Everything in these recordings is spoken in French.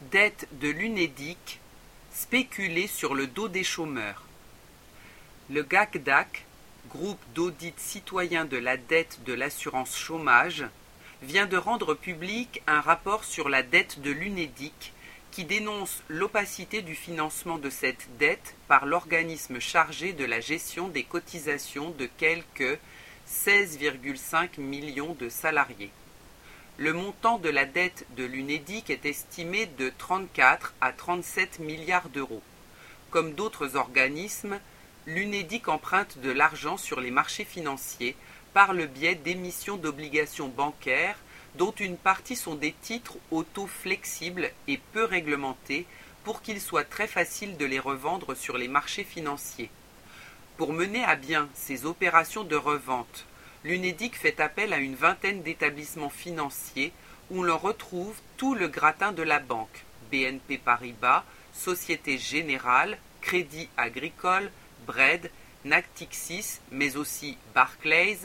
Dette de l'Unédic, spéculer sur le dos des chômeurs. Le GACDAC, groupe d'audit citoyen de la dette de l'assurance chômage, vient de rendre public un rapport sur la dette de l'Unédic qui dénonce l'opacité du financement de cette dette par l'organisme chargé de la gestion des cotisations de quelques 16,5 millions de salariés. Le montant de la dette de l'Unédic est estimé de 34 à 37 milliards d'euros. Comme d'autres organismes, l'Unédic emprunte de l'argent sur les marchés financiers par le biais d'émissions d'obligations bancaires dont une partie sont des titres au taux flexible et peu réglementés pour qu'il soit très facile de les revendre sur les marchés financiers. Pour mener à bien ces opérations de revente, l'Unédic fait appel à une vingtaine d'établissements financiers où l'on retrouve tout le gratin de la banque, BNP Paribas, Société Générale, Crédit Agricole, Bred, Natixis, mais aussi Barclays,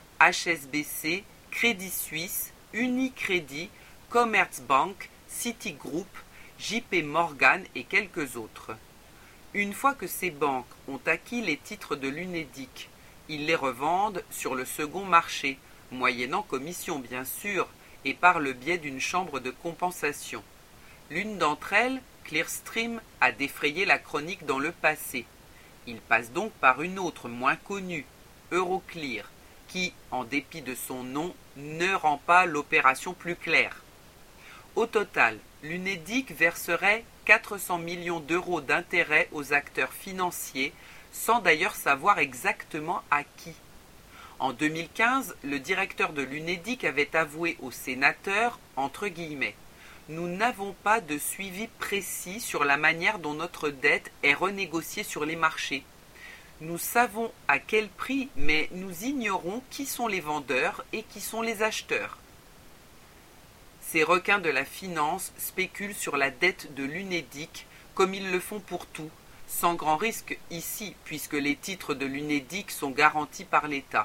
HSBC, Crédit Suisse, Unicredit, Commerzbank, Citigroup, JP Morgan et quelques autres. Une fois que ces banques ont acquis les titres de l'Unédic, ils les revendent sur le second marché, moyennant commission bien sûr, et par le biais d'une chambre de compensation. L'une d'entre elles, Clearstream, a défrayé la chronique dans le passé. Il passe donc par une autre moins connue, Euroclear, qui, en dépit de son nom, ne rend pas l'opération plus claire. Au total, l'Unédic verserait 400 millions d'euros d'intérêts aux acteurs financiers, sans d'ailleurs savoir exactement à qui. En 2015, le directeur de l'Unédic avait avoué aux sénateurs, entre guillemets, « Nous n'avons pas de suivi précis sur la manière dont notre dette est renégociée sur les marchés. Nous savons à quel prix, mais nous ignorons qui sont les vendeurs et qui sont les acheteurs. » Ces requins de la finance spéculent sur la dette de l'Unédic comme ils le font pour tout, sans grand risque ici, puisque les titres de l'Unédic sont garantis par l'État.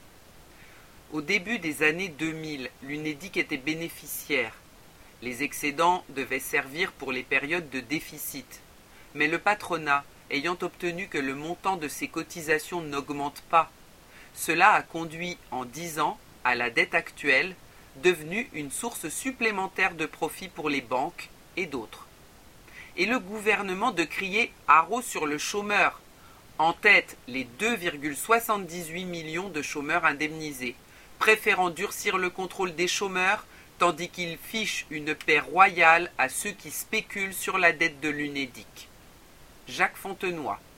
Au début des années 2000, l'Unédic était bénéficiaire. Les excédents devaient servir pour les périodes de déficit. Mais le patronat, ayant obtenu que le montant de ses cotisations n'augmente pas, cela a conduit en 10 ans à la dette actuelle, devenue une source supplémentaire de profit pour les banques et d'autres. Et le gouvernement de crier « haro sur le chômeur », en tête les 2,78 millions de chômeurs indemnisés, préférant durcir le contrôle des chômeurs, tandis qu'il fiche une paix royale à ceux qui spéculent sur la dette de l'Unédic. Jacques Fontenoy.